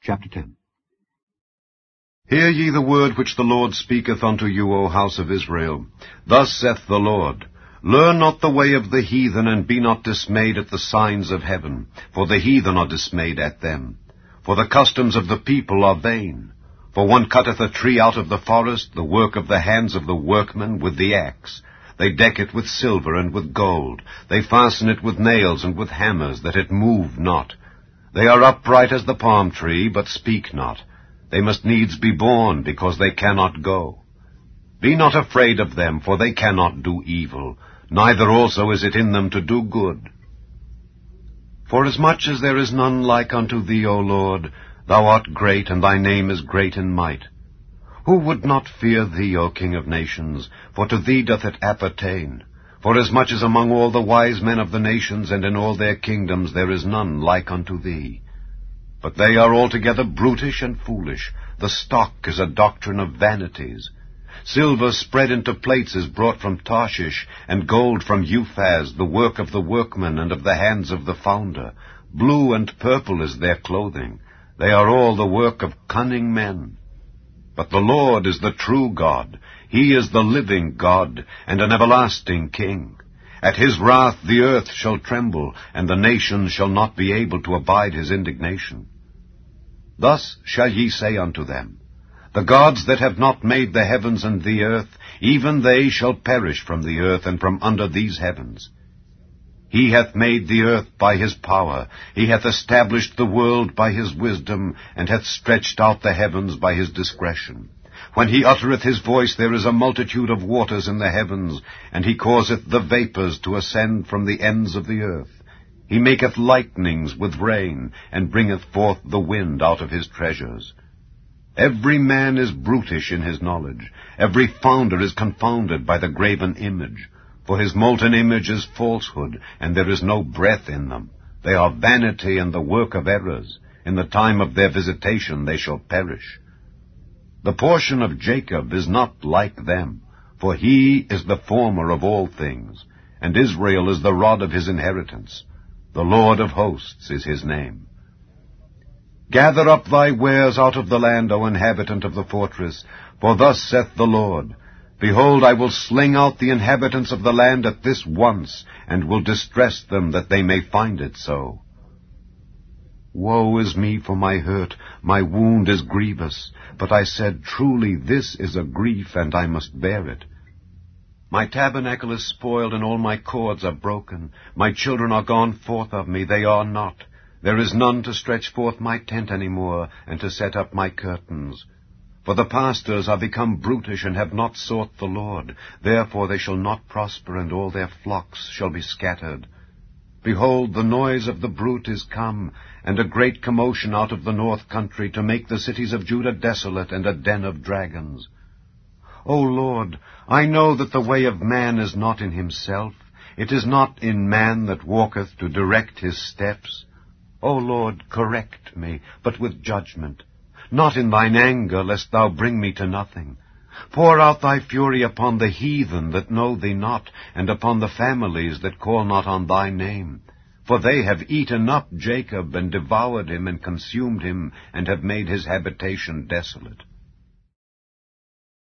Chapter 10. Hear ye the word which the Lord speaketh unto you, O house of Israel. Thus saith the Lord, Learn not the way of the heathen, and be not dismayed at the signs of heaven, for the heathen are dismayed at them. For the customs of the people are vain. For one cutteth a tree out of the forest, the work of the hands of the workmen, with the axe. They deck it with silver and with gold. They fasten it with nails and with hammers, that it move not. They are upright as the palm tree, but speak not. They must needs be born, because they cannot go. Be not afraid of them, for they cannot do evil, neither also is it in them to do good. Forasmuch as there is none like unto thee, O Lord, thou art great, and thy name is great in might. Who would not fear thee, O King of nations? For to thee doth it appertain. Forasmuch as among all the wise men of the nations and in all their kingdoms there is none like unto thee. But they are altogether brutish and foolish. The stock is a doctrine of vanities. Silver spread into plates is brought from Tarshish, and gold from Uphaz, the work of the workman and of the hands of the founder. Blue and purple is their clothing. They are all the work of cunning men. But the Lord is the true God. He is the living God, and an everlasting King. At his wrath the earth shall tremble, and the nations shall not be able to abide his indignation. Thus shall ye say unto them, The gods that have not made the heavens and the earth, even they shall perish from the earth and from under these heavens. He hath made the earth by his power. He hath established the world by his wisdom, and hath stretched out the heavens by his discretion. When he uttereth his voice, there is a multitude of waters in the heavens, and he causeth the vapours to ascend from the ends of the earth. He maketh lightnings with rain, and bringeth forth the wind out of his treasures. Every man is brutish in his knowledge. Every founder is confounded by the graven image. For his molten image is falsehood, and there is no breath in them. They are vanity and the work of errors. In the time of their visitation they shall perish. The portion of Jacob is not like them, for he is the former of all things, and Israel is the rod of his inheritance. The Lord of hosts is his name. Gather up thy wares out of the land, O inhabitant of the fortress, for thus saith the Lord, Behold, I will sling out the inhabitants of the land at this once, and will distress them that they may find it so. Woe is me for my hurt, my wound is grievous. But I said, Truly this is a grief, and I must bear it. My tabernacle is spoiled, and all my cords are broken. My children are gone forth of me, they are not. There is none to stretch forth my tent any more, and to set up my curtains. For the pastors are become brutish, and have not sought the Lord. Therefore they shall not prosper, and all their flocks shall be scattered. Behold, the noise of the brute is come, and a great commotion out of the north country, to make the cities of Judah desolate, and a den of dragons. O Lord, I know that the way of man is not in himself. It is not in man that walketh to direct his steps. O Lord, correct me, but with judgment. Not in thine anger, lest thou bring me to nothing. Pour out thy fury upon the heathen that know thee not, and upon the families that call not on thy name. For they have eaten up Jacob, and devoured him, and consumed him, and have made his habitation desolate.